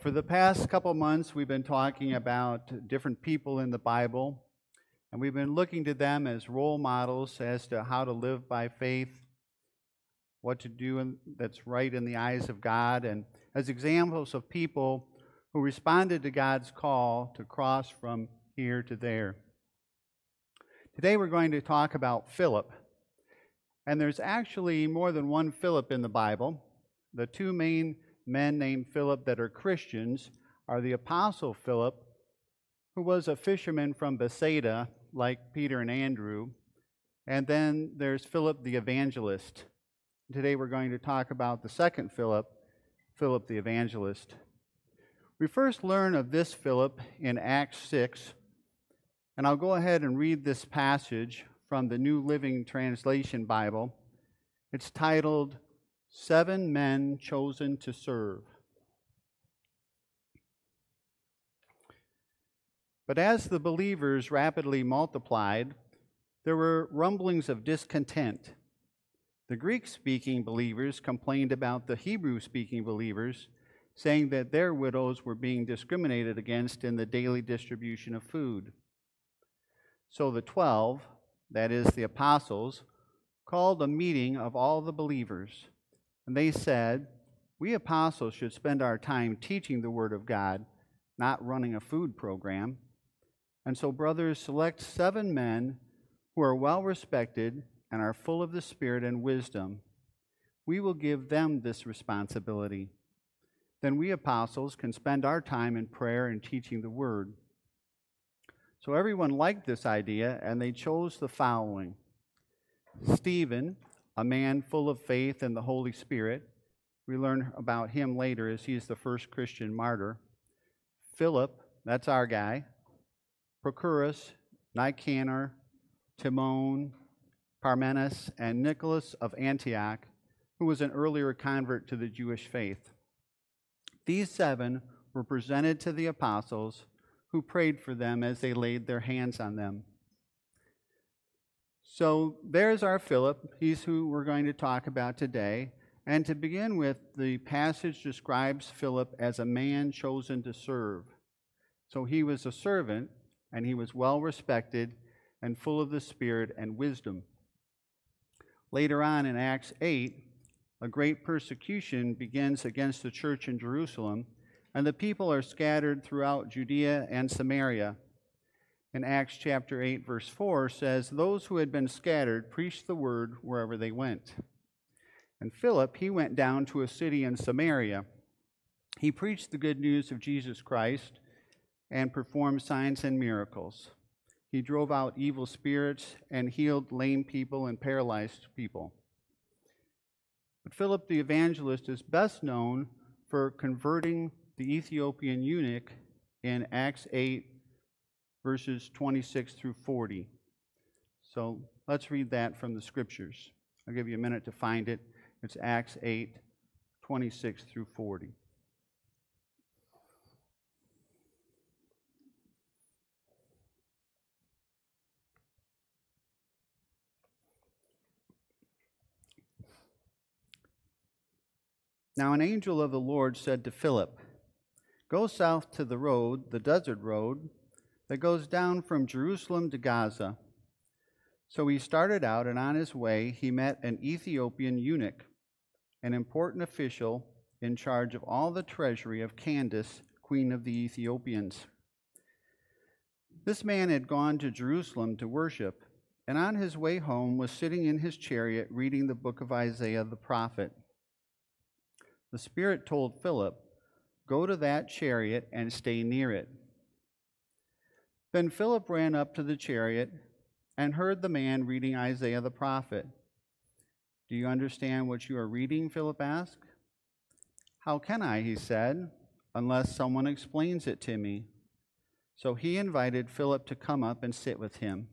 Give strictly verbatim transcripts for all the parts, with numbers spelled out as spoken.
For the past couple months, we've been talking about different people in the Bible, and we've been looking to them as role models as to how to live by faith, what to do in, that's right in the eyes of God, and as examples of people who responded to God's call to cross from here to there. Today we're going to talk about Philip, and there's actually more than one Philip in the Bible. The two main men named Philip that are Christians are the Apostle Philip, who was a fisherman from Bethsaida, like Peter and Andrew, and then there's Philip the Evangelist. Today we're going to talk about the second Philip, Philip the Evangelist. We first learn of this Philip in Acts six, and I'll go ahead and read this passage from the New Living Translation Bible. It's titled, Seven Men Chosen to Serve. But as the believers rapidly multiplied, there were rumblings of discontent. The Greek-speaking believers complained about the Hebrew-speaking believers, saying that their widows were being discriminated against in the daily distribution of food. So the twelve, that is the apostles, called a meeting of all the believers. And they said, "We apostles should spend our time teaching the Word of God, not running a food program. And so, brothers, select seven men who are well respected and are full of the Spirit and wisdom. We will give them this responsibility. Then we apostles can spend our time in prayer and teaching the Word." So everyone liked this idea, and they chose the following: Stephen, a man full of faith and the Holy Spirit. We learn about him later as he is the first Christian martyr. Philip, that's our guy. Prochorus, Nicanor, Timon, Parmenas, and Nicholas of Antioch, who was an earlier convert to the Jewish faith. These seven were presented to the apostles, who prayed for them as they laid their hands on them. So there's our Philip. He's who we're going to talk about today. And to begin with, the passage describes Philip as a man chosen to serve. So he was a servant, and he was well respected and full of the Spirit and wisdom. Later on in Acts eight, a great persecution begins against the church in Jerusalem, and the people are scattered throughout Judea and Samaria. In Acts chapter eight, verse four says, "Those who had been scattered preached the word wherever they went." And Philip, he went down to a city in Samaria. He preached the good news of Jesus Christ and performed signs and miracles. He drove out evil spirits and healed lame people and paralyzed people. But Philip the Evangelist is best known for converting the Ethiopian eunuch in Acts eight, verses twenty-six through forty. So let's read that from the Scriptures. I'll give you a minute to find it. It's Acts eight, twenty-six through forty. Now an angel of the Lord said to Philip, "Go south to the road, the desert road, that goes down from Jerusalem to Gaza." So he started out, and on his way he met an Ethiopian eunuch, an important official in charge of all the treasury of Candace, queen of the Ethiopians. This man had gone to Jerusalem to worship, and on his way home was sitting in his chariot reading the book of Isaiah the prophet. The Spirit told Philip, "Go to that chariot and stay near it." Then Philip ran up to the chariot and heard the man reading Isaiah the prophet. "Do you understand what you are reading?" Philip asked. "How can I," he said, "unless someone explains it to me?" So he invited Philip to come up and sit with him.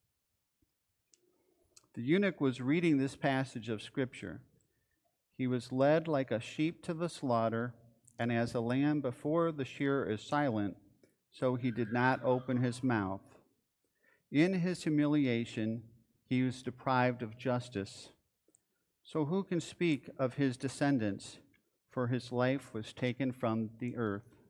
The eunuch was reading this passage of Scripture. He was led like a sheep to the slaughter, and as a lamb before the shearer is silent, so he did not open his mouth. In his humiliation, he was deprived of justice. So who can speak of his descendants? For his life was taken from the earth.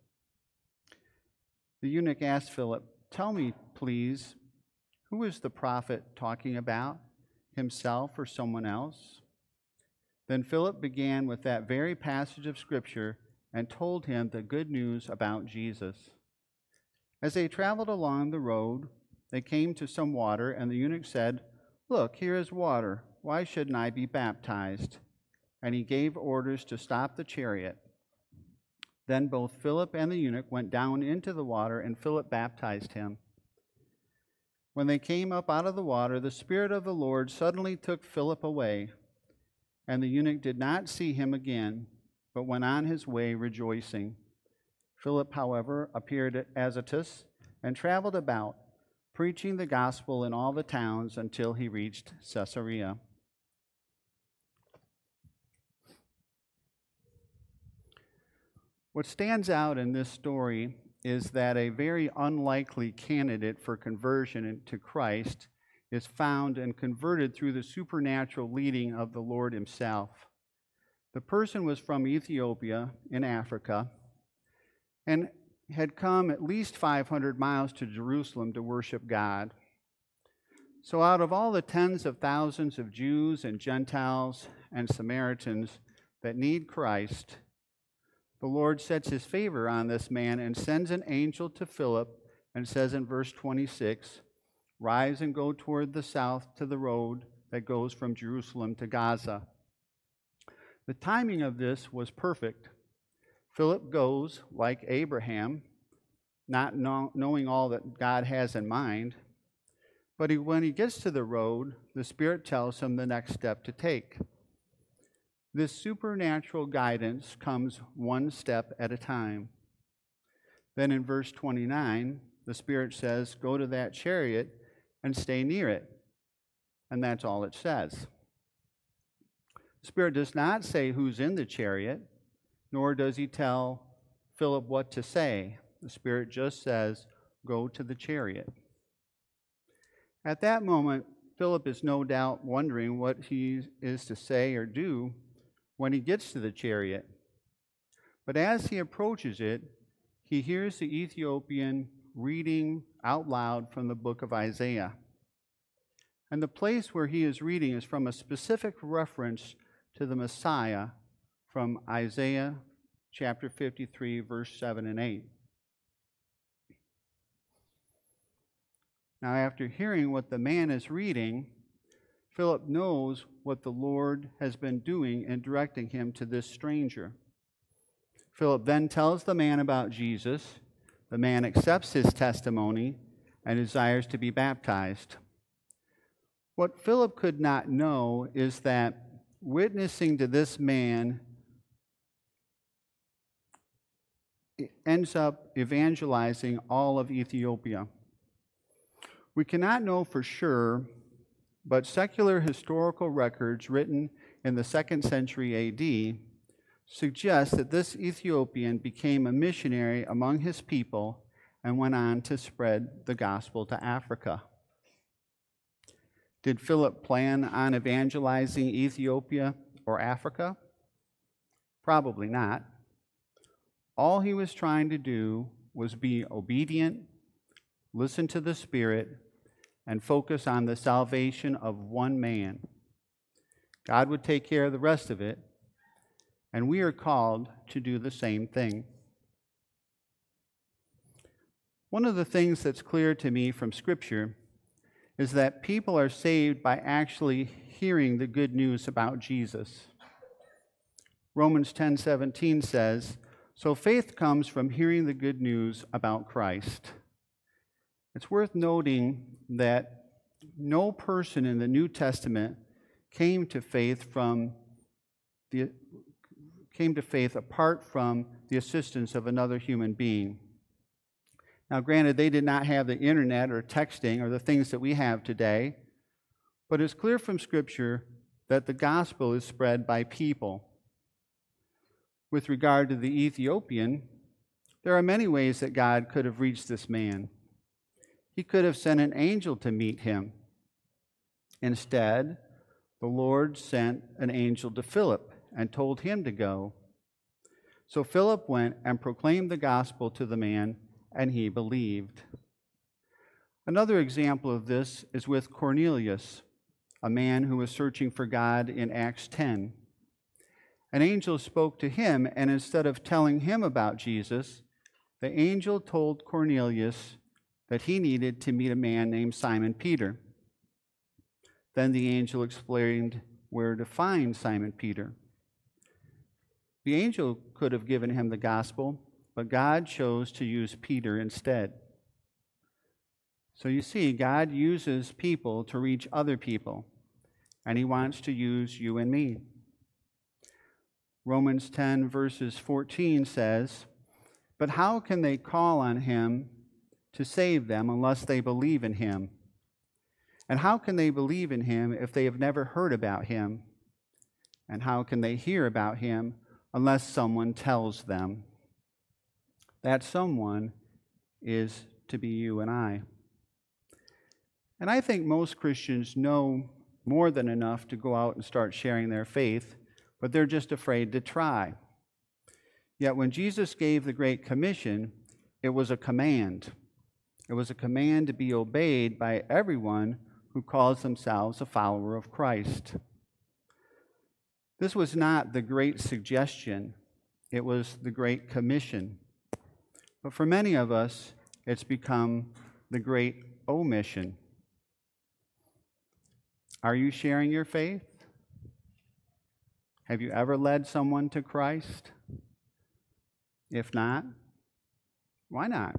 The eunuch asked Philip, "Tell me, please, who is the prophet talking about, himself or someone else?" Then Philip began with that very passage of Scripture and told him the good news about Jesus. As they traveled along the road, they came to some water, and the eunuch said, "Look, here is water. Why shouldn't I be baptized?" And he gave orders to stop the chariot. Then both Philip and the eunuch went down into the water, and Philip baptized him. When they came up out of the water, the Spirit of the Lord suddenly took Philip away, and the eunuch did not see him again, but went on his way rejoicing. Philip, however, appeared at Azotus and traveled about, preaching the gospel in all the towns until he reached Caesarea. What stands out in this story is that a very unlikely candidate for conversion into Christ is found and converted through the supernatural leading of the Lord himself. The person was from Ethiopia in Africa and had come at least five hundred miles to Jerusalem to worship God. So out of all the tens of thousands of Jews and Gentiles and Samaritans that need Christ, the Lord sets his favor on this man and sends an angel to Philip and says in verse twenty-six, "Rise and go toward the south to the road that goes from Jerusalem to Gaza." The timing of this was perfect. Philip goes, like Abraham, not know, knowing all that God has in mind, but he, when he gets to the road, the Spirit tells him the next step to take. This supernatural guidance comes one step at a time. Then in verse twenty-nine, the Spirit says, "Go to that chariot and stay near it." And that's all it says. The Spirit does not say who's in the chariot, nor does he tell Philip what to say. The Spirit just says, "Go to the chariot." At that moment, Philip is no doubt wondering what he is to say or do when he gets to the chariot. But as he approaches it, he hears the Ethiopian reading out loud from the book of Isaiah. And the place where he is reading is from a specific reference to the Messiah from Isaiah chapter fifty-three, verse seven and eight. Now, after hearing what the man is reading, Philip knows what the Lord has been doing in directing him to this stranger. Philip then tells the man about Jesus. The man accepts his testimony and desires to be baptized. What Philip could not know is that witnessing to this man ends up evangelizing all of Ethiopia. We cannot know for sure, but secular historical records written in the second century A D suggest that this Ethiopian became a missionary among his people and went on to spread the gospel to Africa. Did Philip plan on evangelizing Ethiopia or Africa? Probably not. All he was trying to do was be obedient, listen to the Spirit, and focus on the salvation of one man. God would take care of the rest of it, and we are called to do the same thing. One of the things that's clear to me from Scripture is that people are saved by actually hearing the good news about Jesus. Romans ten seventeen says, "So faith comes from hearing the good news about Christ." It's worth noting that no person in the New Testament came to faith from the came to faith apart from the assistance of another human being. Now, granted, they did not have the internet or texting or the things that we have today, but it's clear from Scripture that the gospel is spread by people. With regard to the Ethiopian, there are many ways that God could have reached this man. He could have sent an angel to meet him. Instead, the Lord sent an angel to Philip and told him to go. So Philip went and proclaimed the gospel to the man, and he believed. Another example of this is with Cornelius, a man who was searching for God in Acts ten. An angel spoke to him, and instead of telling him about Jesus, the angel told Cornelius that he needed to meet a man named Simon Peter. Then the angel explained where to find Simon Peter. The angel could have given him the gospel, but God chose to use Peter instead. So you see, God uses people to reach other people, and he wants to use you and me. Romans ten, verses fourteen says, "But how can they call on him to save them unless they believe in him? And how can they believe in him if they have never heard about him? And how can they hear about him unless someone tells them?" That someone is to be you and I. And I think most Christians know more than enough to go out and start sharing their faith, but they're just afraid to try. Yet when Jesus gave the Great Commission, it was a command. It was a command to be obeyed by everyone who calls themselves a follower of Christ. This was not the Great Suggestion. It was the Great Commission. But for many of us, it's become the Great Omission. Are you sharing your faith? Have you ever led someone to Christ? If not, why not?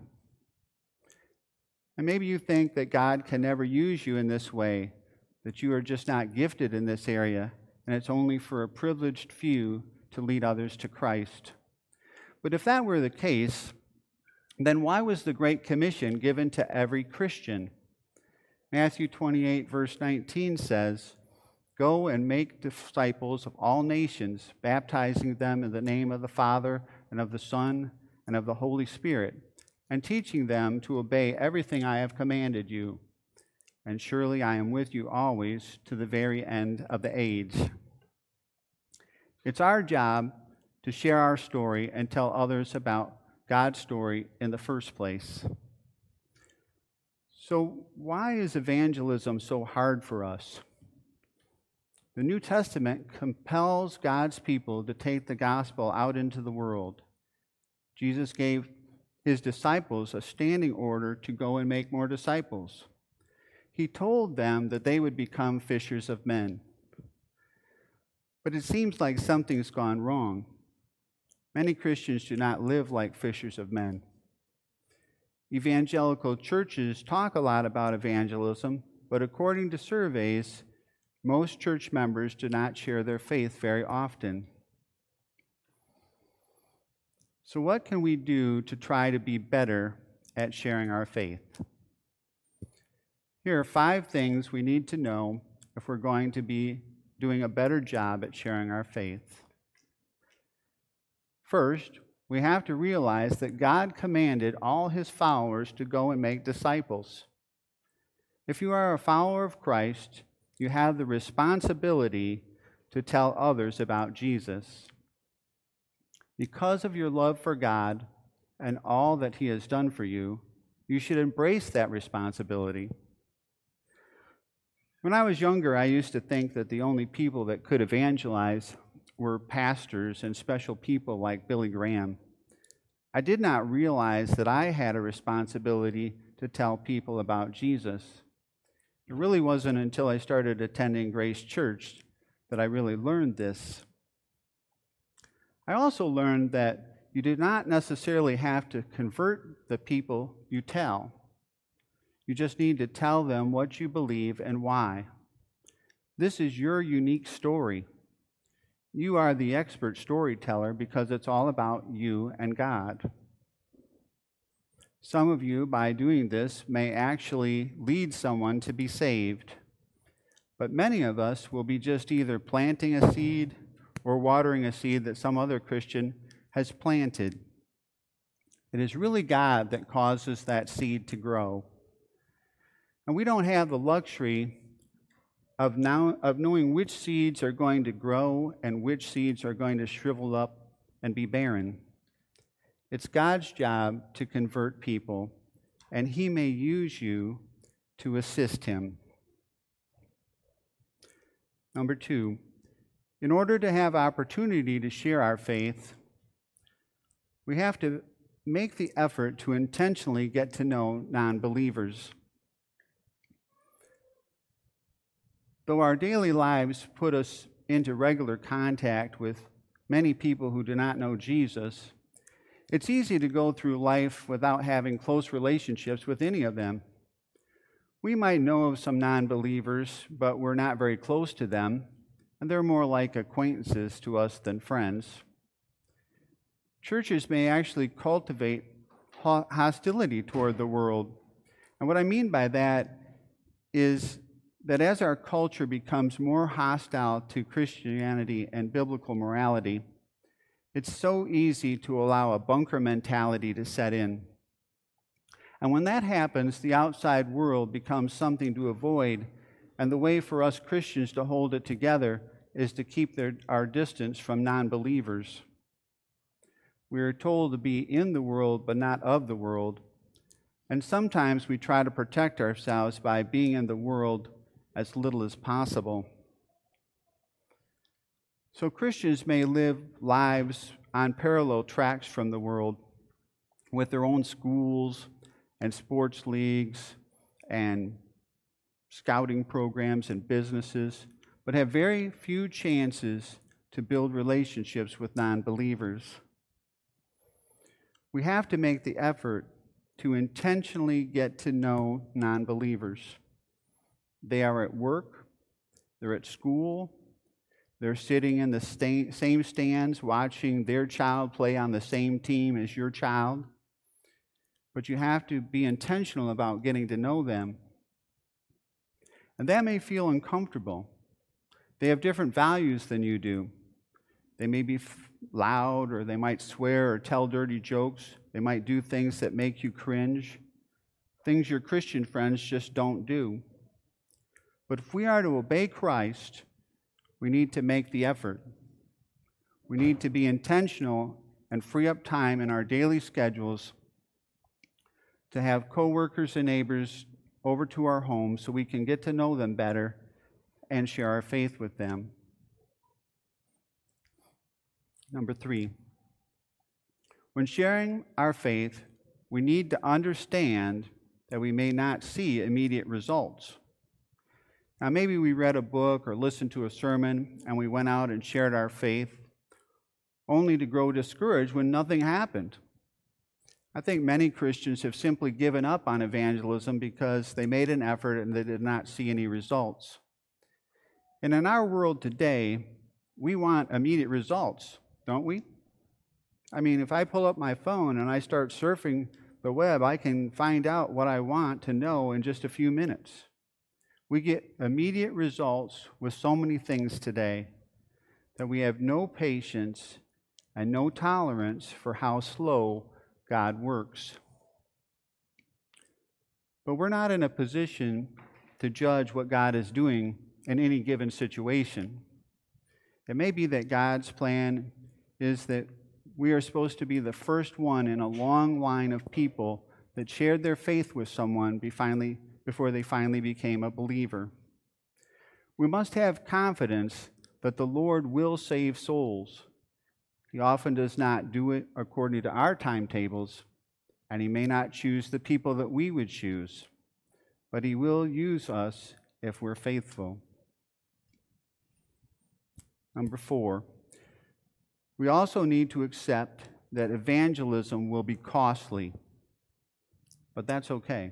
And maybe you think that God can never use you in this way, that you are just not gifted in this area, and it's only for a privileged few to lead others to Christ. But if that were the case, then why was the Great Commission given to every Christian? Matthew twenty-eight, verse nineteen says, "Go and make disciples of all nations, baptizing them in the name of the Father and of the Son and of the Holy Spirit, and teaching them to obey everything I have commanded you. And surely I am with you always to the very end of the age." It's our job to share our story and tell others about God's story in the first place. So why is evangelism so hard for us? The New Testament compels God's people to take the gospel out into the world. Jesus gave his disciples a standing order to go and make more disciples. He told them that they would become fishers of men. But it seems like something's gone wrong. Many Christians do not live like fishers of men. Evangelical churches talk a lot about evangelism, but according to surveys, most church members do not share their faith very often. So what can we do to try to be better at sharing our faith? Here are five things we need to know if we're going to be doing a better job at sharing our faith. First, we have to realize that God commanded all his followers to go and make disciples. If you are a follower of Christ, you have the responsibility to tell others about Jesus. Because of your love for God and all that he has done for you, you should embrace that responsibility. When I was younger, I used to think that the only people that could evangelize were pastors and special people like Billy Graham. I did not realize that I had a responsibility to tell people about Jesus. It really wasn't until I started attending Grace Church that I really learned this. I also learned that you do not necessarily have to convert the people you tell. You just need to tell them what you believe and why. This is your unique story. You are the expert storyteller because it's all about you and God. Some of you, by doing this, may actually lead someone to be saved. But many of us will be just either planting a seed or watering a seed that some other Christian has planted. It is really God that causes that seed to grow. And we don't have the luxury of now of knowing which seeds are going to grow and which seeds are going to shrivel up and be barren. It's God's job to convert people, and He may use you to assist Him. Number two, in order to have opportunity to share our faith, we have to make the effort to intentionally get to know non-believers. Though our daily lives put us into regular contact with many people who do not know Jesus, it's easy to go through life without having close relationships with any of them. We might know of some non-believers, but we're not very close to them, and they're more like acquaintances to us than friends. Churches may actually cultivate hostility toward the world. And what I mean by that is that as our culture becomes more hostile to Christianity and biblical morality, it's so easy to allow a bunker mentality to set in. And when that happens, the outside world becomes something to avoid, and the way for us Christians to hold it together is to keep their, our distance from non-believers. We are told to be in the world, but not of the world. And sometimes we try to protect ourselves by being in the world as little as possible. So Christians may live lives on parallel tracks from the world, with their own schools and sports leagues and scouting programs and businesses, but have very few chances to build relationships with non-believers. We have to make the effort to intentionally get to know non-believers. They are at work, they're at school, they're sitting in the sta- same stands watching their child play on the same team as your child. But you have to be intentional about getting to know them. And that may feel uncomfortable. They have different values than you do. They may be f- loud, or they might swear or tell dirty jokes. They might do things that make you cringe, things your Christian friends just don't do. But if we are to obey Christ, we need to make the effort. We need to be intentional and free up time in our daily schedules to have coworkers and neighbors over to our home so we can get to know them better and share our faith with them. Number three, when sharing our faith, we need to understand that we may not see immediate results. Now, maybe we read a book or listened to a sermon and we went out and shared our faith only to grow discouraged when nothing happened. I think many Christians have simply given up on evangelism because they made an effort and they did not see any results. And in our world today, we want immediate results, don't we? I mean, if I pull up my phone and I start surfing the web, I can find out what I want to know in just a few minutes. We get immediate results with so many things today that we have no patience and no tolerance for how slow God works. But we're not in a position to judge what God is doing in any given situation. It may be that God's plan is that we are supposed to be the first one in a long line of people that shared their faith with someone be finally, before they finally became a believer. We must have confidence that the Lord will save souls. He often does not do it according to our timetables, and He may not choose the people that we would choose, but He will use us if we're faithful. Number four, we also need to accept that evangelism will be costly, but that's okay.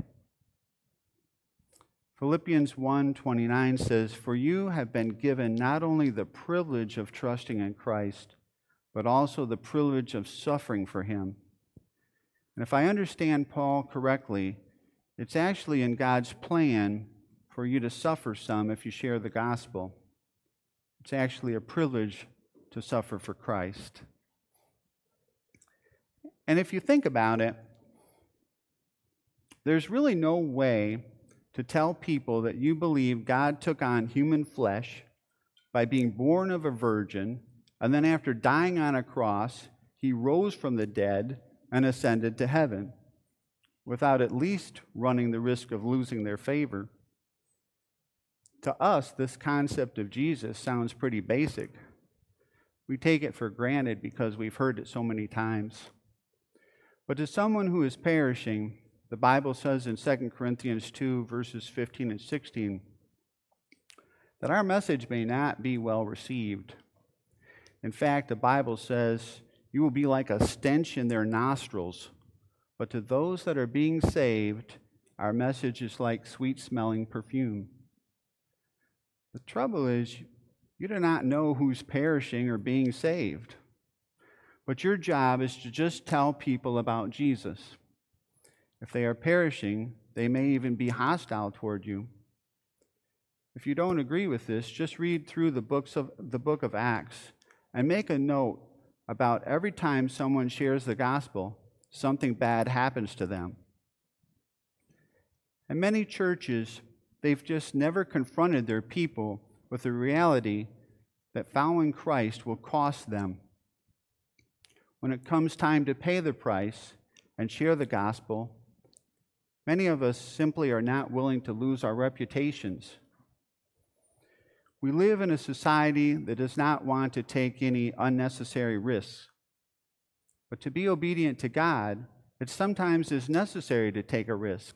Philippians one twenty-nine says, "For you have been given not only the privilege of trusting in Christ, but also the privilege of suffering for Him." And if I understand Paul correctly, it's actually in God's plan for you to suffer some if you share the gospel. It's actually a privilege to suffer for Christ. And if you think about it, there's really no way to tell people that you believe God took on human flesh by being born of a virgin, and then after dying on a cross, He rose from the dead, and ascended to heaven, without at least running the risk of losing their favor. To us, this concept of Jesus sounds pretty basic. We take it for granted because we've heard it so many times. But to someone who is perishing, the Bible says in Second Corinthians two, verses fifteen and sixteen, that our message may not be well received. In fact, the Bible says, you will be like a stench in their nostrils. But to those that are being saved, our message is like sweet-smelling perfume. The trouble is, you do not know who's perishing or being saved. But your job is to just tell people about Jesus. If they are perishing, they may even be hostile toward you. If you don't agree with this, just read through the books of the book of Acts and make a note about every time someone shares the gospel, something bad happens to them. In many churches, they've just never confronted their people with the reality that following Christ will cost them. When it comes time to pay the price and share the gospel, many of us simply are not willing to lose our reputations. We live in a society that does not want to take any unnecessary risks. But to be obedient to God, it sometimes is necessary to take a risk.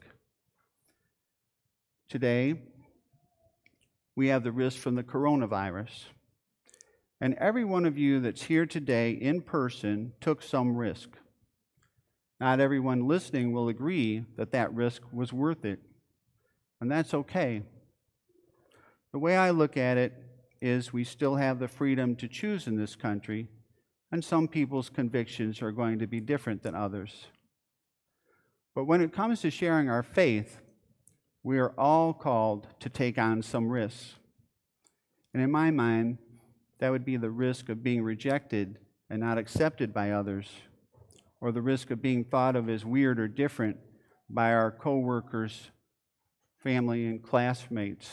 Today, we have the risk from the coronavirus. And every one of you that's here today in person took some risk. Not everyone listening will agree that that risk was worth it. And that's okay. The way I look at it is we still have the freedom to choose in this country, and some people's convictions are going to be different than others. But when it comes to sharing our faith, we are all called to take on some risks. And in my mind, that would be the risk of being rejected and not accepted by others, or the risk of being thought of as weird or different by our coworkers, family, and classmates.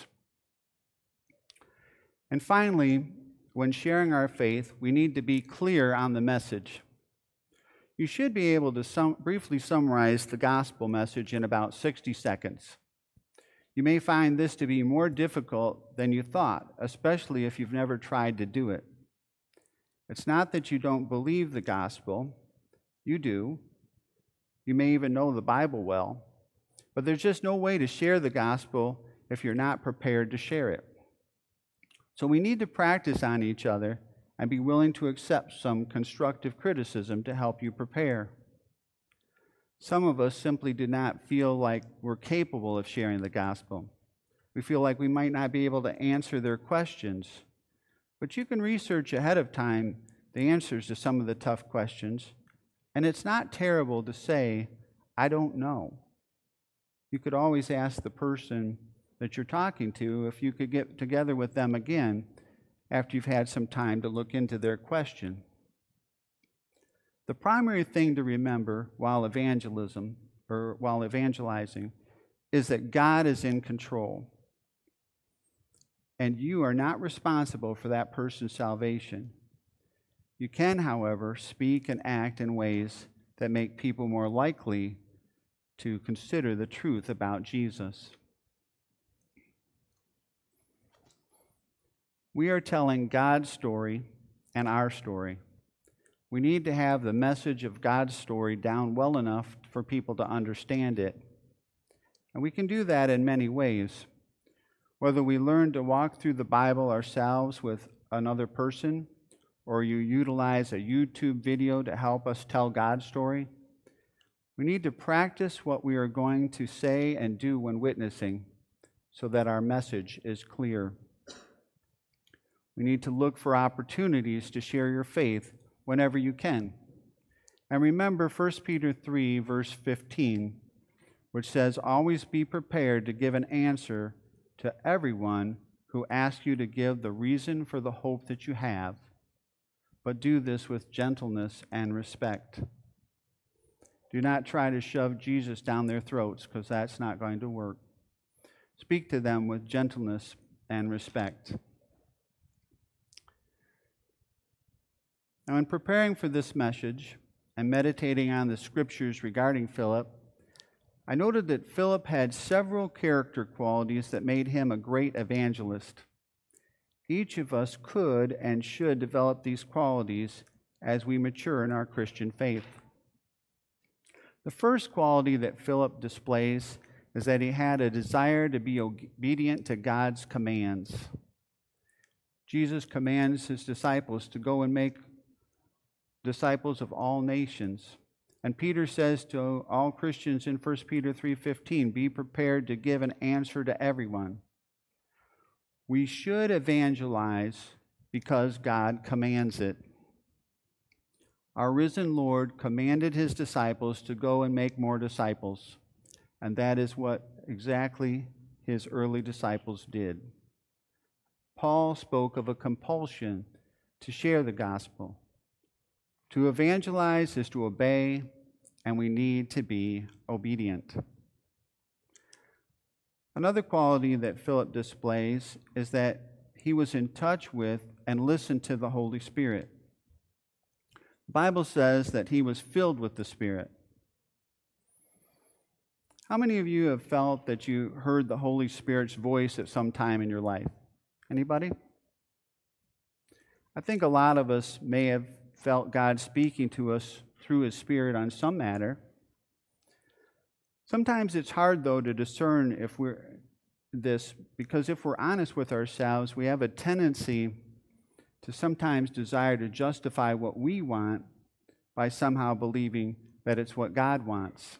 And finally, when sharing our faith, we need to be clear on the message. You should be able to sum, briefly summarize the gospel message in about sixty seconds. You may find this to be more difficult than you thought, especially if you've never tried to do it. It's not that you don't believe the gospel. You do. You may even know the Bible well. But there's just no way to share the gospel if you're not prepared to share it. So we need to practice on each other and be willing to accept some constructive criticism to help you prepare. Some of us simply do not feel like we're capable of sharing the gospel. We feel like we might not be able to answer their questions. But you can research ahead of time the answers to some of the tough questions, and it's not terrible to say, I don't know. You could always ask the person that you're talking to if you could get together with them again after you've had some time to look into their question. The primary thing to remember while evangelism or while evangelizing is that God is in control. And you are not responsible for that person's salvation. You can, however, speak and act in ways that make people more likely to consider the truth about Jesus. We are telling God's story and our story. We need to have the message of God's story down well enough for people to understand it. And we can do that in many ways. Whether we learn to walk through the Bible ourselves with another person, or you utilize a YouTube video to help us tell God's story, we need to practice what we are going to say and do when witnessing so that our message is clear. We need to look for opportunities to share your faith whenever you can. And remember First Peter three, verse fifteen, which says, always be prepared to give an answer to everyone who asks you to give the reason for the hope that you have, but do this with gentleness and respect. Do not try to shove Jesus down their throats, because that's not going to work. Speak to them with gentleness and respect. Now, in preparing for this message and meditating on the scriptures regarding Philip, I noted that Philip had several character qualities that made him a great evangelist. Each of us could and should develop these qualities as we mature in our Christian faith. The first quality that Philip displays is that he had a desire to be obedient to God's commands. Jesus commands his disciples to go and make disciples of all nations. And Peter says to all Christians in First Peter three fifteen, be prepared to give an answer to everyone. We should evangelize because God commands it. Our risen Lord commanded his disciples to go and make more disciples, and that is what exactly his early disciples did. Paul spoke of a compulsion to share the gospel. To evangelize is to obey, and we need to be obedient. Another quality that Philip displays is that he was in touch with and listened to the Holy Spirit. The Bible says that he was filled with the Spirit. How many of you have felt that you heard the Holy Spirit's voice at some time in your life? Anybody? I think a lot of us may have felt God speaking to us through his Spirit on some matter. Sometimes it's hard, though, to discern if we're this, because if we're honest with ourselves, we have a tendency to sometimes desire to justify what we want by somehow believing that it's what God wants.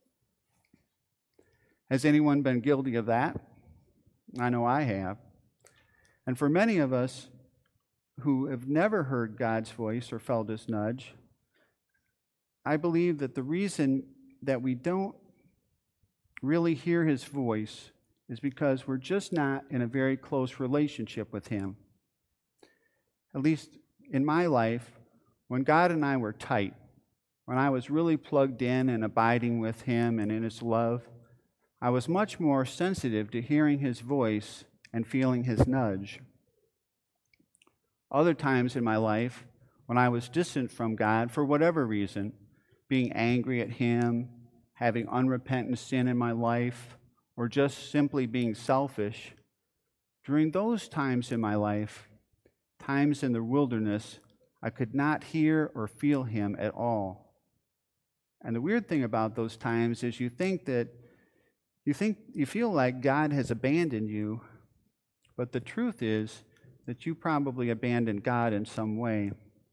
Has anyone been guilty of that? I know I have. And for many of us who have never heard God's voice or felt his nudge, I believe that the reason that we don't really hear his voice is because we're just not in a very close relationship with him. At least in my life, when God and I were tight, when I was really plugged in and abiding with him and in his love, I was much more sensitive to hearing his voice and feeling his nudge. Other times in my life, when I was distant from God for whatever reason, being angry at him, having unrepentant sin in my life, or just simply being selfish, during those times in my life, times in the wilderness, I could not hear or feel him at all. And the weird thing about those times is you think that you think you feel like God has abandoned you, but the truth is that you probably abandoned God in some way.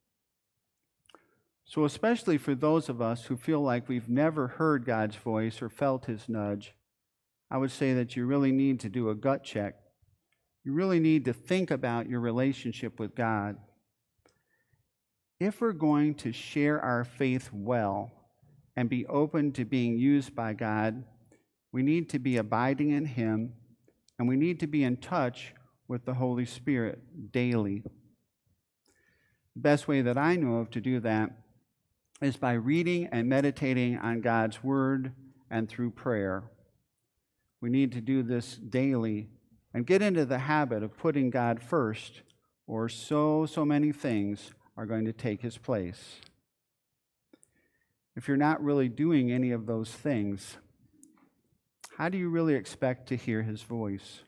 So especially for those of us who feel like we've never heard God's voice or felt his nudge, I would say that you really need to do a gut check. You really need to think about your relationship with God. If we're going to share our faith well and be open to being used by God, we need to be abiding in him, and we need to be in touch with the Holy Spirit daily. The best way that I know of to do that is by reading and meditating on God's Word and through prayer. We need to do this daily and get into the habit of putting God first, or so, so many things are going to take his place. If you're not really doing any of those things, how do you really expect to hear his voice?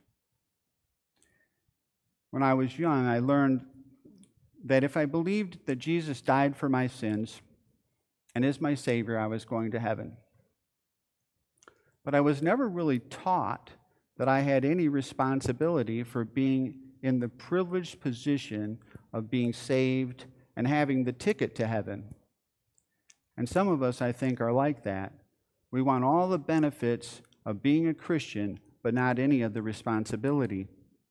When I was young, I learned that if I believed that Jesus died for my sins and is my Savior, I was going to heaven. But I was never really taught that I had any responsibility for being in the privileged position of being saved and having the ticket to heaven. And some of us, I think, are like that. We want all the benefits of being a Christian, but not any of the responsibility.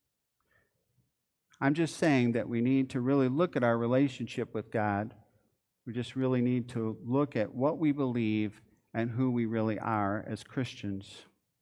I'm just saying that we need to really look at our relationship with God. We just really need to look at what we believe and who we really are as Christians.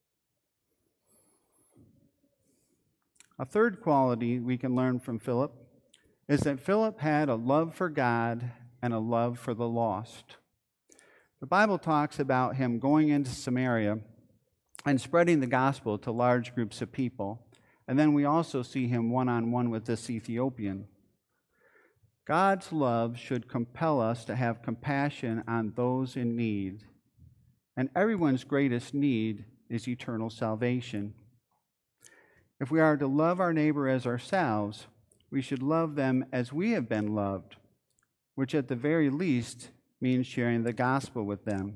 A third quality we can learn from Philip is that Philip had a love for God and a love for the lost. The Bible talks about him going into Samaria and spreading the gospel to large groups of people. And then we also see him one-on-one with this Ethiopian. God's love should compel us to have compassion on those in need, and everyone's greatest need is eternal salvation. If we are to love our neighbor as ourselves, we should love them as we have been loved, which at the very least means sharing the gospel with them.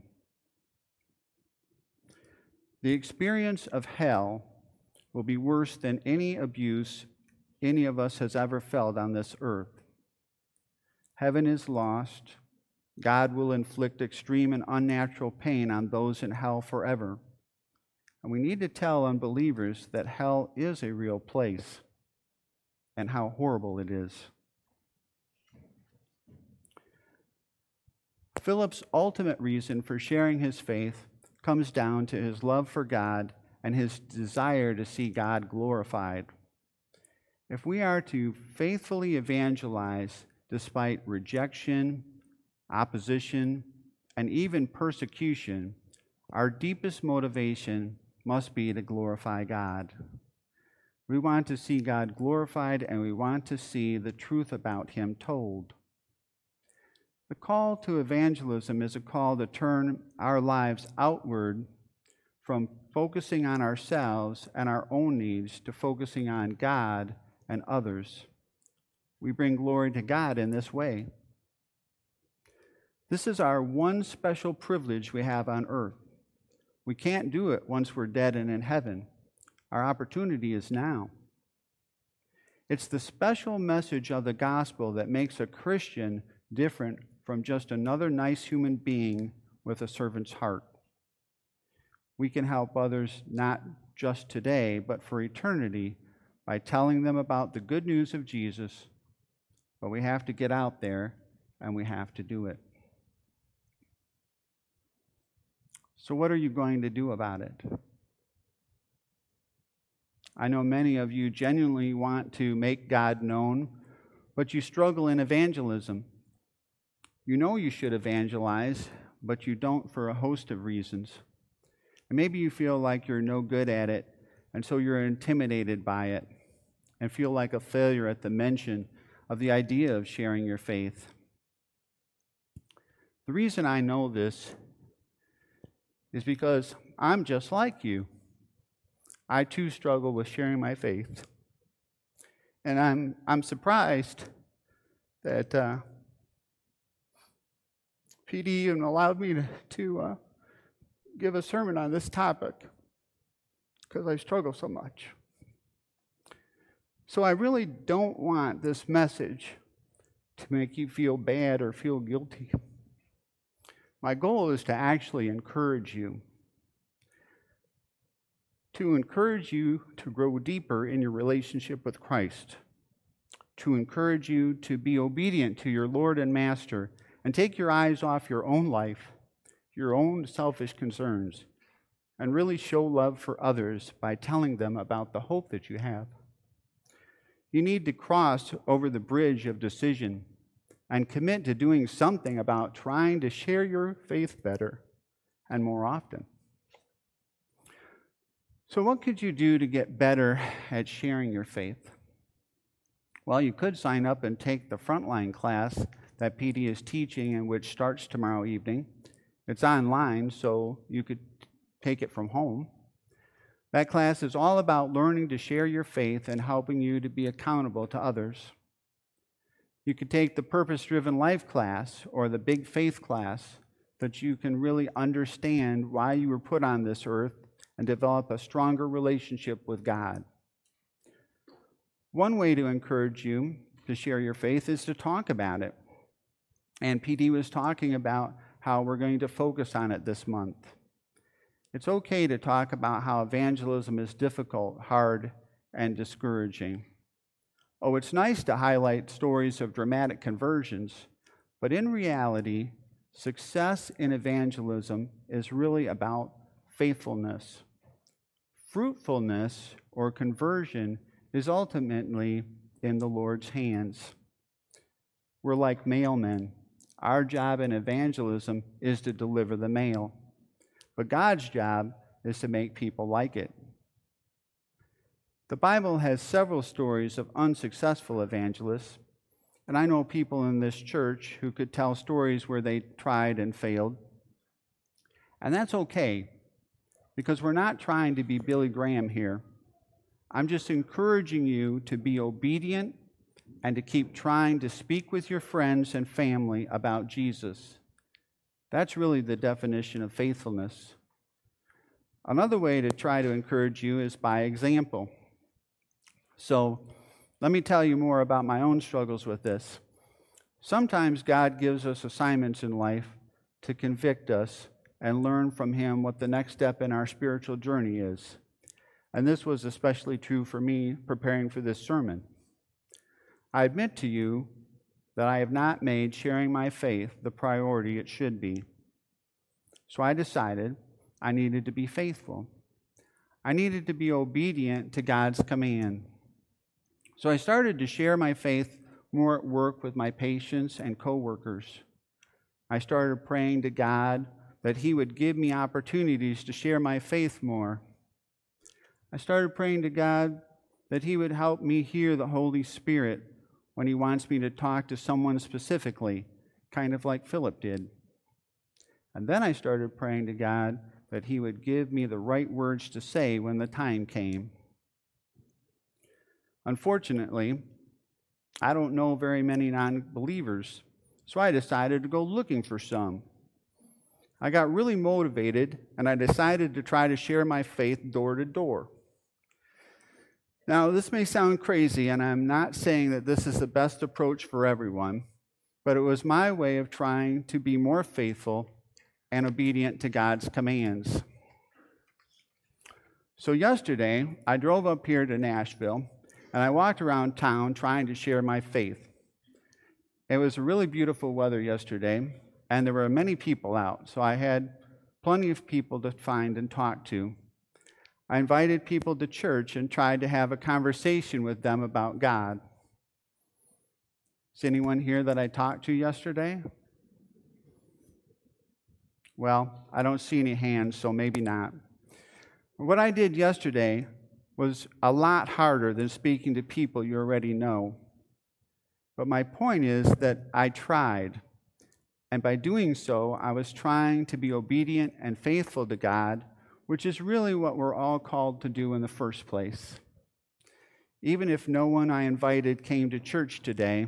The experience of hell will be worse than any abuse any of us has ever felt on this earth. Heaven is lost. God will inflict extreme and unnatural pain on those in hell forever. And we need to tell unbelievers that hell is a real place and how horrible it is. Philip's ultimate reason for sharing his faith comes down to his love for God and his desire to see God glorified. If we are to faithfully evangelize despite rejection, opposition, and even persecution, our deepest motivation must be to glorify God. We want to see God glorified, and we want to see the truth about Him told. The call to evangelism is a call to turn our lives outward from focusing on ourselves and our own needs to focusing on God and others. We bring glory to God in this way. This is our one special privilege we have on earth. We can't do it once we're dead and in heaven. Our opportunity is now. It's the special message of the gospel that makes a Christian different from just another nice human being with a servant's heart. We can help others not just today, but for eternity by telling them about the good news of Jesus. But we have to get out there and we have to do it. So what are you going to do about it? I know many of you genuinely want to make God known, but you struggle in evangelism. You know you should evangelize, but you don't for a host of reasons. And maybe you feel like you're no good at it, and so you're intimidated by it and feel like a failure at the mention of the idea of sharing your faith. The reason I know this is because I'm just like you. I too struggle with sharing my faith. And I'm I'm surprised that uh, P D even allowed me to, to uh, give a sermon on this topic because I struggle so much. So I really don't want this message to make you feel bad or feel guilty. My goal is to actually encourage you, to encourage you to grow deeper in your relationship with Christ, to encourage you to be obedient to your Lord and Master and take your eyes off your own life, your own selfish concerns, and really show love for others by telling them about the hope that you have. You need to cross over the bridge of decision and commit to doing something about trying to share your faith better and more often. So what could you do to get better at sharing your faith? Well, you could sign up and take the Frontline class that P D is teaching and which starts tomorrow evening. It's online, so you could take it from home. That class is all about learning to share your faith and helping you to be accountable to others. You could take the Purpose-Driven Life class or the Big Faith class, that you can really understand why you were put on this earth and develop a stronger relationship with God. One way to encourage you to share your faith is to talk about it. And P D was talking about how we're going to focus on it this month. It's okay to talk about how evangelism is difficult, hard, and discouraging. Oh, it's nice to highlight stories of dramatic conversions, but in reality, success in evangelism is really about faithfulness. Fruitfulness or conversion is ultimately in the Lord's hands. We're like mailmen. Our job in evangelism is to deliver the mail, but God's job is to make people like it. The Bible has several stories of unsuccessful evangelists. And I know people in this church who could tell stories where they tried and failed. And that's okay, because we're not trying to be Billy Graham here. I'm just encouraging you to be obedient and to keep trying to speak with your friends and family about Jesus. That's really the definition of faithfulness. Another way to try to encourage you is by example. So, let me tell you more about my own struggles with this. Sometimes God gives us assignments in life to convict us and learn from Him what the next step in our spiritual journey is. And this was especially true for me preparing for this sermon. I admit to you that I have not made sharing my faith the priority it should be. So I decided I needed to be faithful. I needed to be obedient to God's command. So I started to share my faith more at work with my patients and coworkers. I started praying to God that He would give me opportunities to share my faith more. I started praying to God that He would help me hear the Holy Spirit when He wants me to talk to someone specifically, kind of like Philip did. And then I started praying to God that He would give me the right words to say when the time came. Unfortunately, I don't know very many non-believers, so I decided to go looking for some. I got really motivated, and I decided to try to share my faith door to door. Now, this may sound crazy, and I'm not saying that this is the best approach for everyone, but it was my way of trying to be more faithful and obedient to God's commands. So yesterday, I drove up here to Nashville, and I walked around town trying to share my faith. It was really beautiful weather yesterday, and there were many people out, so I had plenty of people to find and talk to. I invited people to church and tried to have a conversation with them about God. Is anyone here that I talked to yesterday? Well, I don't see any hands, so maybe not. What I did yesterday was a lot harder than speaking to people you already know. But my point is that I tried. And by doing so, I was trying to be obedient and faithful to God, which is really what we're all called to do in the first place. Even if no one I invited came to church today,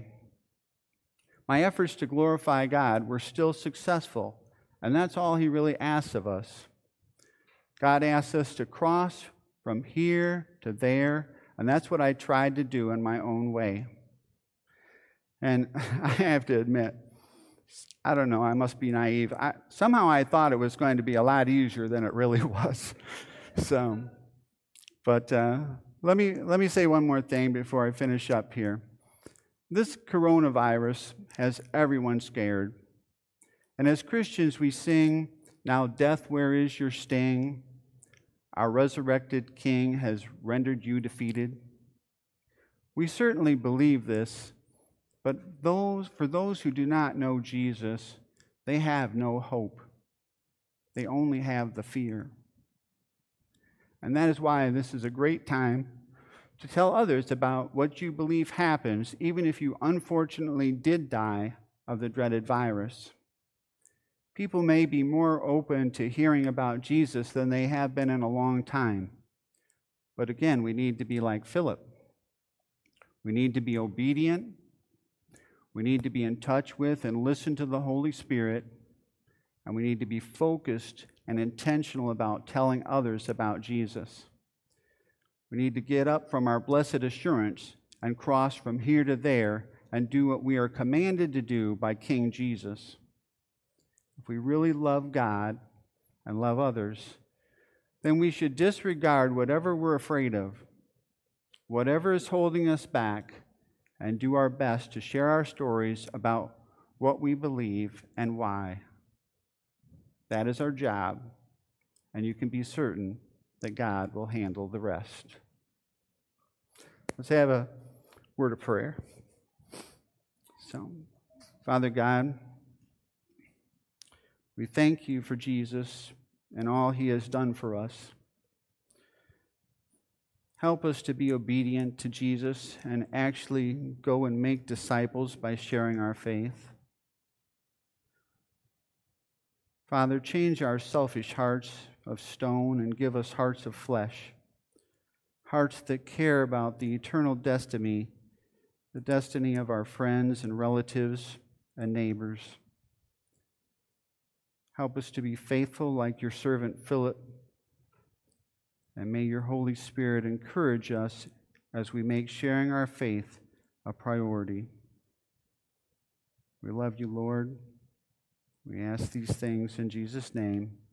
my efforts to glorify God were still successful, and that's all He really asks of us. God asks us to cross from here to there, and that's what I tried to do in my own way. And I have to admit, I don't know, I must be naive. I, somehow I thought it was going to be a lot easier than it really was. So, but uh, let me let me say one more thing before I finish up here. This coronavirus has everyone scared. And as Christians, we sing, "Now death, where is your sting? Our resurrected King has rendered you defeated." We certainly believe this, but those for those who do not know Jesus, they have no hope. They only have the fear. And that is why this is a great time to tell others about what you believe happens, even if you unfortunately did die of the dreaded virus. People may be more open to hearing about Jesus than they have been in a long time. But again, we need to be like Philip. We need to be obedient. We need to be in touch with and listen to the Holy Spirit. And we need to be focused and intentional about telling others about Jesus. We need to get up from our blessed assurance and cross from here to there and do what we are commanded to do by King Jesus. If we really love God and love others, then we should disregard whatever we're afraid of, whatever is holding us back, and do our best to share our stories about what we believe and why. That is our job, and you can be certain that God will handle the rest. Let's have a word of prayer. So, Father God, we thank you for Jesus and all He has done for us. Help us to be obedient to Jesus and actually go and make disciples by sharing our faith. Father, change our selfish hearts of stone and give us hearts of flesh, hearts that care about the eternal destiny, the destiny of our friends and relatives and neighbors. Help us to be faithful like your servant Philip, and may your Holy Spirit encourage us as we make sharing our faith a priority. We love you, Lord. We ask these things in Jesus' name.